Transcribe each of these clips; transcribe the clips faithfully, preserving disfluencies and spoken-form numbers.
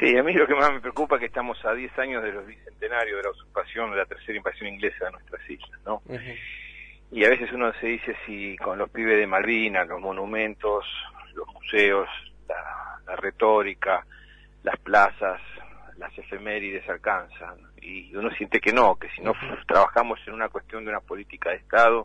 Sí, a mí lo que más me preocupa es que estamos a diez años de los bicentenarios de la usurpación, de la tercera invasión inglesa de nuestras islas, ¿no? Uh-huh. Y a veces uno se dice si con los pibes de Malvinas, los monumentos, los museos, la, la retórica, las plazas, las efemérides alcanzan. Y uno siente que no, que si no uh-huh. trabajamos en una cuestión de una política de Estado,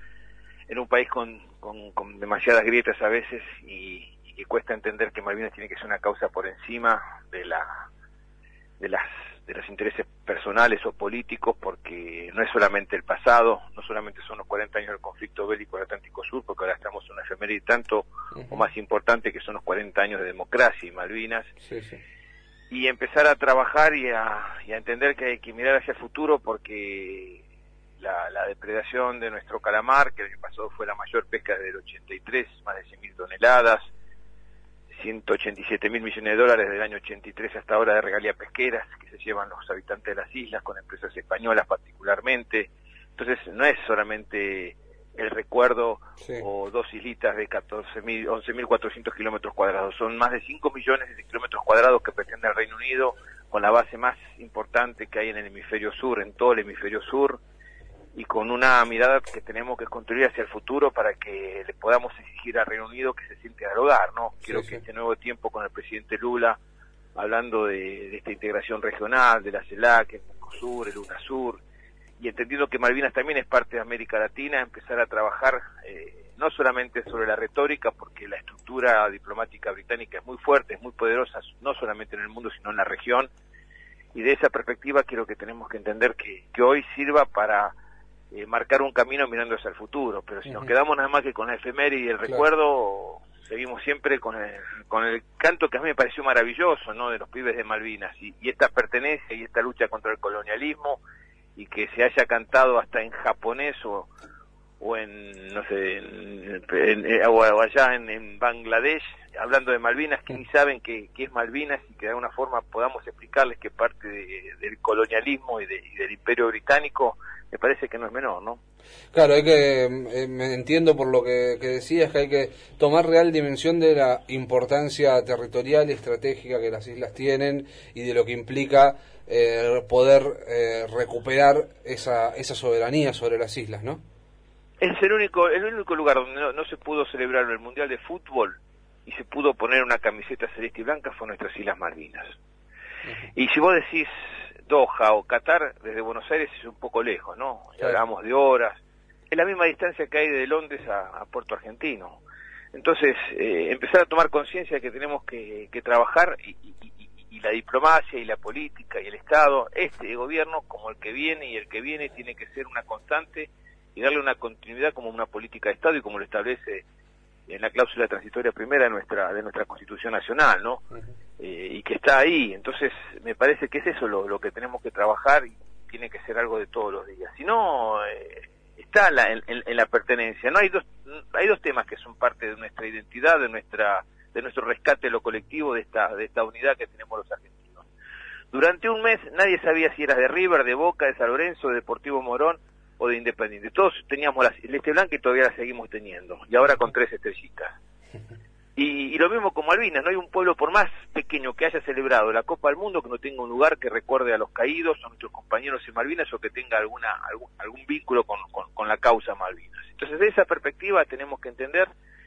en un país con, con, con demasiadas grietas a veces y que cuesta entender que Malvinas tiene que ser una causa por encima de la de las de los intereses personales o políticos, porque no es solamente el pasado, no solamente son los cuarenta años del conflicto bélico del Atlántico Sur, porque ahora estamos en una efeméride tanto uh-huh. o más importante que son los cuarenta años de democracia y Malvinas, sí, sí. y empezar a trabajar y a, y a entender que hay que mirar hacia el futuro, porque la, la depredación de nuestro calamar, que el año pasado fue la mayor pesca desde el ochenta y tres, más de cien mil toneladas, ciento ochenta y siete mil millones de dólares del año ochenta y tres hasta ahora de regalías pesqueras que se llevan los habitantes de las islas, con empresas españolas particularmente. Entonces no es solamente el recuerdo sí. o dos islitas de catorce mil, once mil cuatrocientos kilómetros cuadrados, son más de cinco millones de kilómetros cuadrados que pretende el Reino Unido, con la base más importante que hay en el hemisferio sur, en todo el hemisferio sur, y con una mirada que tenemos que construir hacia el futuro para que le podamos exigir al Reino Unido que se siente al hogar, ¿no? Quiero sí, sí. que este nuevo tiempo con el presidente Lula, hablando de, de esta integración regional, de la CELAC, el Mercosur, el UNASUR, y entendiendo que Malvinas también es parte de América Latina, empezar a trabajar eh, no solamente sobre la retórica, porque la estructura diplomática británica es muy fuerte, es muy poderosa, no solamente en el mundo, sino en la región, y de esa perspectiva creo que tenemos que entender que, que hoy sirva para Eh, marcar un camino mirando hacia el futuro, pero si uh-huh. nos quedamos nada más que con la efeméride y el claro. recuerdo, seguimos siempre con el, con el canto que a mí me pareció maravilloso, ¿no?, de los pibes de Malvinas, y, y esta pertenencia y esta lucha contra el colonialismo, y que se haya cantado hasta en japonés o, o en, no sé, en, en, en, o allá en, en Bangladesh, hablando de Malvinas, que ni saben qué que es Malvinas, y que de alguna forma podamos explicarles que parte de, del colonialismo y, de, y del Imperio Británico, me parece que no es menor, ¿no? Claro, hay que, eh, me entiendo por lo que, que decías, que hay que tomar real dimensión de la importancia territorial y estratégica que las islas tienen y de lo que implica eh, poder eh, recuperar esa, esa soberanía sobre las islas, ¿no? Es el único, el único lugar donde no, no se pudo celebrar el Mundial de Fútbol y se pudo poner una camiseta celeste y blanca fue nuestras Islas Malvinas. Uh-huh. Y si vos decís Doha o Qatar, desde Buenos Aires es un poco lejos, ¿no? Ya hablamos de horas. Es la misma distancia que hay de Londres a, a Puerto Argentino. Entonces, eh, empezar a tomar conciencia de que tenemos que, que trabajar y, y, y, y la diplomacia y la política y el Estado, este gobierno como el que viene y el que viene, tiene que ser una constante y darle una continuidad como una política de Estado y como lo establece en la cláusula transitoria primera de nuestra de nuestra Constitución Nacional, ¿no? Uh-huh. Eh, y que está ahí. Entonces me parece que es eso lo, lo que tenemos que trabajar, y tiene que ser algo de todos los días. Si no, eh, está la, en, en, en la pertenencia. No hay dos hay dos temas que son parte de nuestra identidad, de nuestra de nuestro rescate de lo colectivo, de esta de esta unidad que tenemos los argentinos. Durante un mes nadie sabía si eras de River, de Boca, de San Lorenzo, de Deportivo Morón o de Independiente. Todos teníamos la celeste blanca y todavía la seguimos teniendo, y ahora con tres estrellitas. Y, y lo mismo con Malvinas, no hay un pueblo por más pequeño que haya celebrado la Copa del Mundo que no tenga un lugar que recuerde a los caídos, a nuestros compañeros en Malvinas, o que tenga alguna algún, algún vínculo con, con, con la causa Malvinas. Entonces, de esa perspectiva tenemos que entender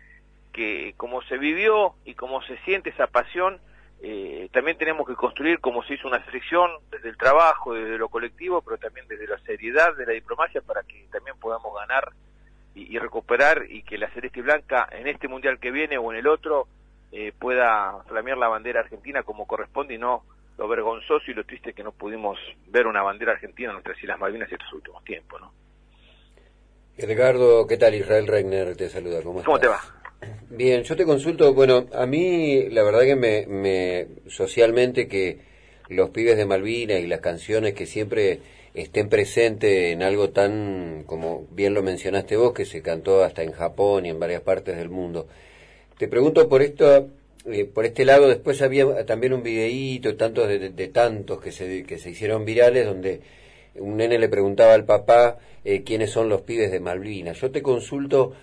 que como se vivió y como se siente esa pasión, eh, también tenemos que construir como se hizo una selección, desde el trabajo, desde lo colectivo, pero también desde la seriedad de la diplomacia, para que también podamos ganar y, y recuperar, y que la celeste y blanca en este mundial que viene o en el otro eh, pueda flamear la bandera argentina como corresponde, y no lo vergonzoso y lo triste que no pudimos ver una bandera argentina en nuestras Islas Malvinas estos últimos tiempos, ¿no? Ricardo, ¿qué tal? Israel Regner te saluda, ¿cómo estás? ¿Cómo te va? Bien, yo te consulto, bueno, a mí la verdad que me, me socialmente que los pibes de Malvinas y las canciones que siempre estén presentes en algo tan, como bien lo mencionaste vos, que se cantó hasta en Japón y en varias partes del mundo. Te pregunto por esto, eh, por este lado, después había también un videíto, tantos de, de, de tantos que se, que se hicieron virales, donde un nene le preguntaba al papá eh, quiénes son los pibes de Malvinas. Yo te consulto,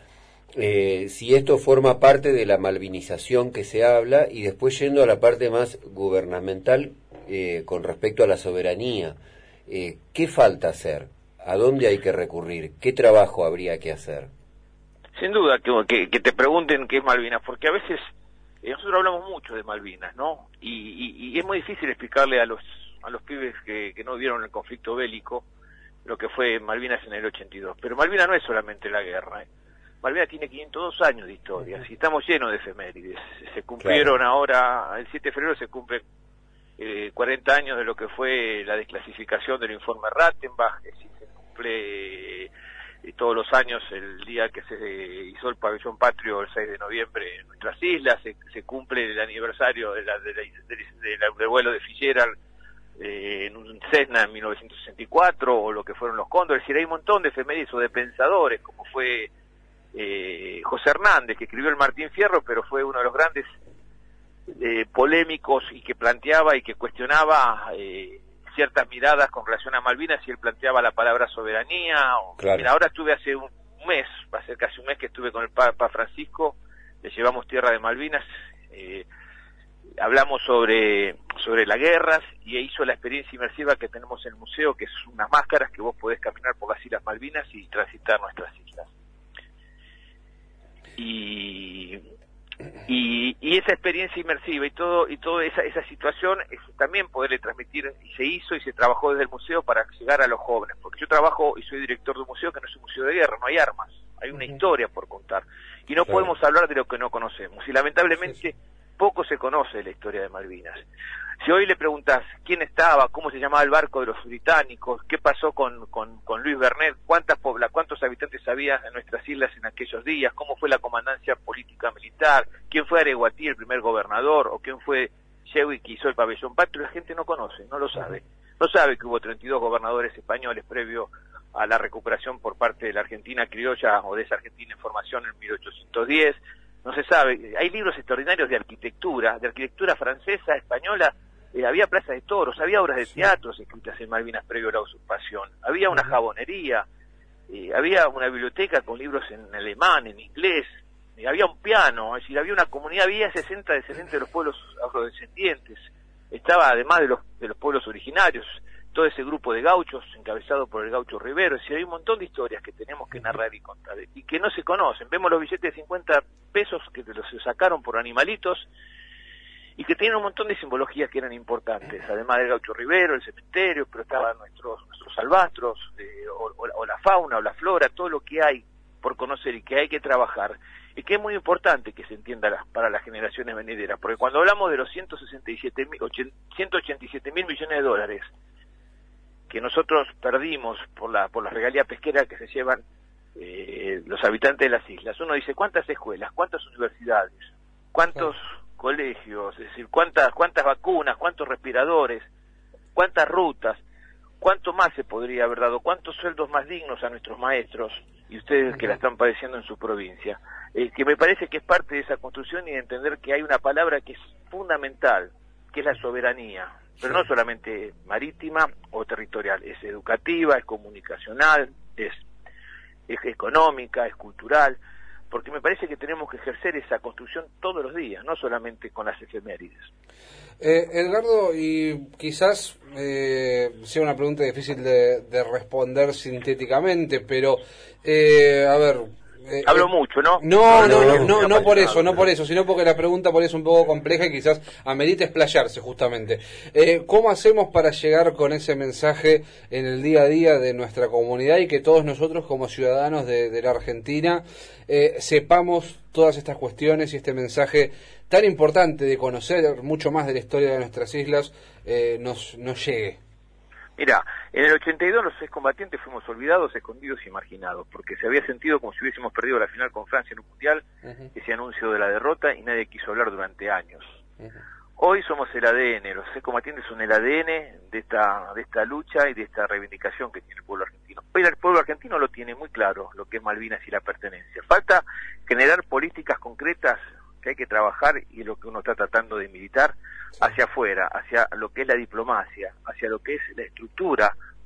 eh, si esto forma parte de la malvinización que se habla, y después yendo a la parte más gubernamental eh, con respecto a la soberanía, eh, ¿qué falta hacer? ¿A dónde hay que recurrir? ¿Qué trabajo habría que hacer? Sin duda que, que, que te pregunten qué es Malvinas, porque a veces eh, nosotros hablamos mucho de Malvinas, ¿no? Y, y, y es muy difícil explicarle a los a los pibes que, que no vieron el conflicto bélico lo que fue Malvinas en el ochenta y dos. Pero Malvinas no es solamente la guerra, ¿eh? Malvinas tiene quinientos dos años de historia, y estamos llenos de efemérides. Se cumplieron claro. Ahora, el siete de febrero se cumplen eh, cuarenta años de lo que fue la desclasificación del informe Rattenbach, es decir, se cumple eh, todos los años el día que se hizo el pabellón patrio, el seis de noviembre, en nuestras islas, se, se cumple el aniversario de la, de la, de la, del vuelo de Fitzgerald eh, en un Cessna en mil novecientos sesenta y cuatro, o lo que fueron los Cóndores. Es decir, hay un montón de efemérides o de pensadores, como fue eh, José Hernández, que escribió el Martín Fierro, pero fue uno de los grandes eh, polémicos y que planteaba y que cuestionaba eh, ciertas miradas con relación a Malvinas, y él planteaba la palabra soberanía. Claro. Mira, ahora estuve hace un mes, va a ser casi un mes que estuve con el Papa Francisco, le llevamos tierra de Malvinas, eh, hablamos sobre sobre las guerras, y hizo la experiencia inmersiva que tenemos en el museo, que es unas máscaras que vos podés caminar por las Islas Malvinas y transitar nuestras islas. Y Y, y esa experiencia inmersiva y todo y toda esa esa situación es también poderle transmitir, y se hizo y se trabajó desde el museo para llegar a los jóvenes, porque yo trabajo y soy director de un museo que no es un museo de guerra, no hay armas, hay una uh-huh. historia por contar, y no claro. podemos hablar de lo que no conocemos, y lamentablemente sí, sí. poco se conoce de la historia de Malvinas. Si hoy le preguntas quién estaba, cómo se llamaba el barco de los británicos, qué pasó con, con, con Luis Bernet, cuántas pobla, cuántos habitantes había en nuestras islas en aquellos días, cómo fue la comandancia política militar, quién fue Areguatí, el primer gobernador, o quién fue Shewi que hizo el pabellón patrio, la gente no conoce, no lo sabe. No sabe que hubo treinta y dos gobernadores españoles previo a la recuperación por parte de la Argentina criolla o de esa Argentina en formación en mil ochocientos diez. No se sabe. Hay libros extraordinarios de arquitectura, de arquitectura francesa, española. Eh, había plazas de toros, había obras de teatros escritas en Malvinas previo a la usurpación, había una jabonería, eh, había una biblioteca con libros en alemán, en inglés, eh, había un piano, es decir, había una comunidad, había sesenta descendientes de los pueblos afrodescendientes, estaba además de los de los pueblos originarios, todo ese grupo de gauchos encabezado por el gaucho Rivero. Es decir, hay un montón de historias que tenemos que narrar y contar, y que no se conocen. Vemos los billetes de cincuenta pesos que los sacaron por animalitos, y que tienen un montón de simbologías que eran importantes, además del gaucho Rivero, el cementerio, pero estaban nuestros nuestros albastros, eh, o, o, o la fauna, o la flora, todo lo que hay por conocer y que hay que trabajar, y que es muy importante que se entienda la, para las generaciones venideras, porque cuando hablamos de los ciento sesenta y siete mil, ciento ochenta y siete mil millones de dólares que nosotros perdimos por la por la regalía pesquera que se llevan eh, los habitantes de las islas, uno dice, ¿cuántas escuelas, cuántas universidades, cuántos colegios, es decir, cuántas cuántas vacunas, cuántos respiradores, cuántas rutas, cuánto más se podría haber dado, cuántos sueldos más dignos a nuestros maestros y ustedes que la están padeciendo en su provincia, eh, que me parece que es parte de esa construcción, y de entender que hay una palabra que es fundamental, que es la soberanía, pero no solamente marítima o territorial, es educativa, es comunicacional, es, es económica, es cultural, porque me parece que tenemos que ejercer esa construcción todos los días, no solamente con las efemérides. Eh, Edgardo, y quizás eh, sea una pregunta difícil de, de responder sintéticamente, pero, eh, a ver... Eh, Hablo mucho, ¿no? No, no, no, no, no, no por eso, no por eso, sino porque la pregunta por eso es un poco compleja y quizás amerita explayarse justamente. Eh, ¿Cómo hacemos para llegar con ese mensaje en el día a día de nuestra comunidad y que todos nosotros como ciudadanos de, de la Argentina eh, sepamos todas estas cuestiones y este mensaje tan importante de conocer mucho más de la historia de nuestras islas eh, nos, nos llegue? Mira, en el ochenta y dos los excombatientes fuimos olvidados, escondidos y marginados, porque se había sentido como si hubiésemos perdido la final con Francia en un mundial, uh-huh. ese anuncio de la derrota, y nadie quiso hablar durante años. Uh-huh. Hoy somos el A D N, los excombatientes son el A D N de esta de esta lucha y de esta reivindicación que tiene el pueblo argentino. Hoy el pueblo argentino lo tiene muy claro, lo que es Malvinas y la pertenencia. Falta generar políticas concretas que hay que trabajar, y lo que uno está tratando de militar hacia afuera, hacia lo que es la diplomacia, hacia lo que es la estructura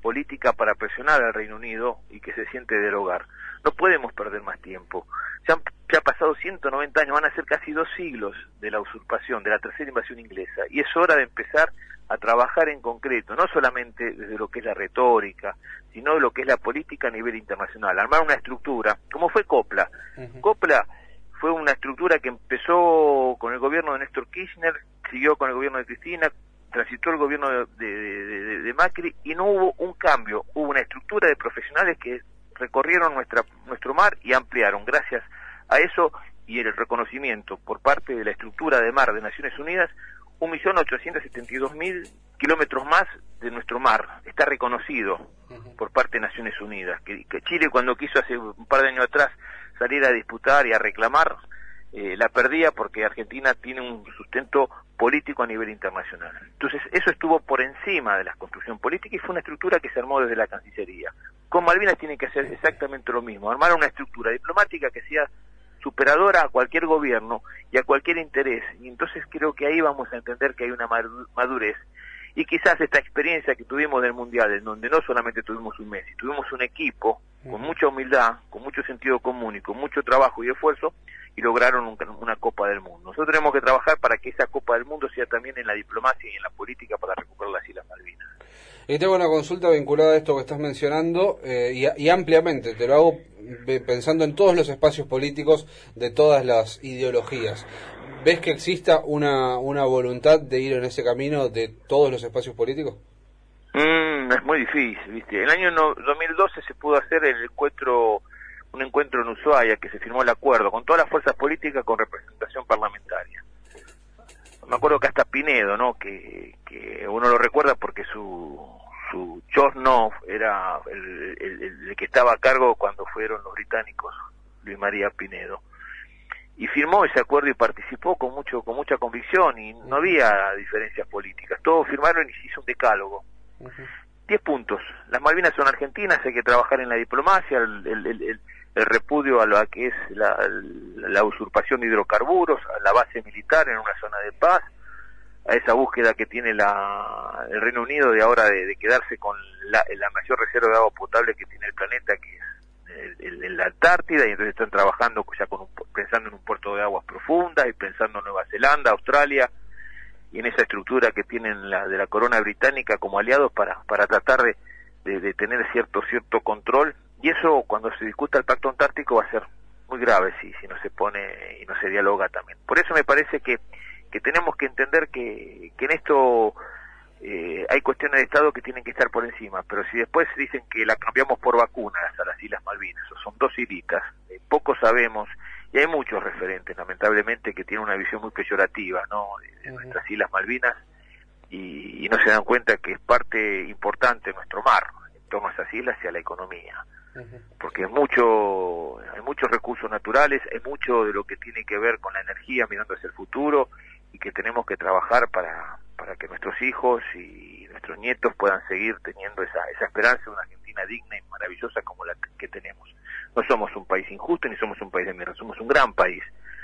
política para presionar al Reino Unido y que se siente derogar. No podemos perder más tiempo. Ya han, ya ha pasado ciento noventa años, van a ser casi dos siglos de la usurpación, de la tercera invasión inglesa, y es hora de empezar a trabajar en concreto, no solamente desde lo que es la retórica, sino de lo que es la política a nivel internacional, armar una estructura, como fue Copla. Uh-huh. Copla fue una estructura que empezó con el gobierno de Néstor Kirchner, siguió con el gobierno de Cristina, transitó el gobierno de, de, de, de Macri, y no hubo un cambio, hubo una estructura de profesionales que recorrieron nuestra, nuestro mar y ampliaron. Gracias a eso y el reconocimiento por parte de la estructura de mar de Naciones Unidas, un millón ochocientos setenta y dos mil kilómetros más de nuestro mar está reconocido uh-huh. por parte de Naciones Unidas. Que, que Chile, cuando quiso hace un par de años atrás salir a disputar y a reclamar, eh, la perdía porque Argentina tiene un sustento político a nivel internacional. Entonces eso estuvo por encima de la construcción política y fue una estructura que se armó desde la Cancillería. Con Malvinas tiene que hacer exactamente lo mismo, armar una estructura diplomática que sea superadora a cualquier gobierno y a cualquier interés, y entonces creo que ahí vamos a entender que hay una madurez, y quizás esta experiencia que tuvimos del Mundial, en donde no solamente tuvimos un Messi, tuvimos un equipo con mucha humildad, con mucho sentido común y con mucho trabajo y esfuerzo, y lograron un, una Copa del Mundo. Nosotros tenemos que trabajar para que esa Copa del Mundo sea también en la diplomacia y en la política para recuperar las Islas Malvinas. Y tengo una consulta vinculada a esto que estás mencionando, eh, y, y ampliamente, te lo hago pensando en todos los espacios políticos de todas las ideologías. ¿Ves que exista una, una voluntad de ir en ese camino de todos los espacios políticos? Mm, es muy difícil, ¿viste? El año no, dos mil doce se pudo hacer el encuentro, un encuentro en Ushuaia, que se firmó el acuerdo con todas las fuerzas políticas con representación parlamentaria. Me acuerdo que hasta Pinedo, ¿no? Que, que uno lo recuerda porque su su chosno era el, el, el que estaba a cargo cuando fueron los británicos, Luis María Pinedo, y firmó ese acuerdo y participó con mucho con mucha convicción, y no había diferencias políticas, todos firmaron y se hizo un decálogo. Uh-huh. Diez puntos. Las Malvinas son argentinas, hay que trabajar en la diplomacia, el, el, el, el repudio a lo que es la, la usurpación de hidrocarburos, a la base militar en una zona de paz, a esa búsqueda que tiene la, el Reino Unido de ahora de, de quedarse con la, la mayor reserva de agua potable que tiene el planeta, que es el, el, el, la Antártida, y entonces están trabajando ya con un, pensando en un puerto de aguas profundas, y pensando en Nueva Zelanda, Australia, y en esa estructura que tienen la, de la corona británica como aliados para, para tratar de, de, de tener cierto, cierto control, y eso cuando se discuta el Pacto Antártico va a ser muy grave si, si no se pone y no se dialoga también. Por eso me parece que que tenemos que entender que, que en esto eh, hay cuestiones de Estado que tienen que estar por encima, pero si después dicen que la cambiamos por vacunas a las Islas Malvinas, o son dos hilitas, eh, poco sabemos, y hay muchos referentes, lamentablemente, que tienen una visión muy peyorativa, ¿no?, de, de nuestras Islas Malvinas, y, y no se dan cuenta que es parte importante de nuestro mar, en torno a esas islas y a la economía. Porque es mucho, hay muchos recursos naturales, es mucho de lo que tiene que ver con la energía mirando hacia el futuro, y que tenemos que trabajar para, para que nuestros hijos y nuestros nietos puedan seguir teniendo esa, esa esperanza de una Argentina digna y maravillosa como la que tenemos. No somos un país injusto ni somos un país de mierda, somos un gran país.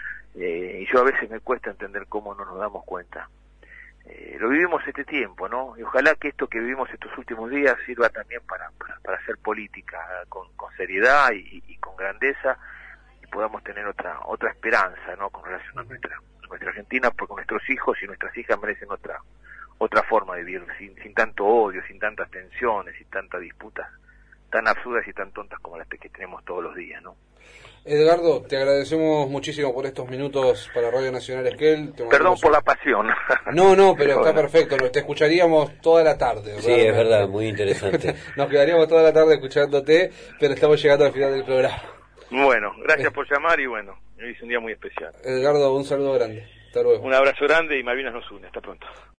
Eh, y yo a veces me cuesta entender cómo no nos damos cuenta. Eh, lo vivimos este tiempo, ¿no? Y ojalá que esto que vivimos estos últimos días sirva también para, para, para hacer política con, con seriedad y, y con grandeza, y podamos tener otra otra esperanza, ¿no?, con relación a nuestra, nuestra Argentina, porque nuestros hijos y nuestras hijas merecen otra otra forma de vivir, sin, sin tanto odio, sin tantas tensiones, sin tantas disputas tan absurdas y tan tontas como las que tenemos todos los días, ¿no? Edgardo, te agradecemos muchísimo por estos minutos para Radio Nacional Esquel. Perdón por un... la pasión. No, no, pero está perfecto. Te escucharíamos toda la tarde. Sí, realmente. Es verdad, muy interesante. Nos quedaríamos toda la tarde escuchándote, pero estamos llegando al final del programa. Bueno, gracias por llamar y bueno, hoy es un día muy especial. Edgardo, un saludo grande. Hasta luego. Un abrazo grande y Malvinas nos une. Hasta pronto.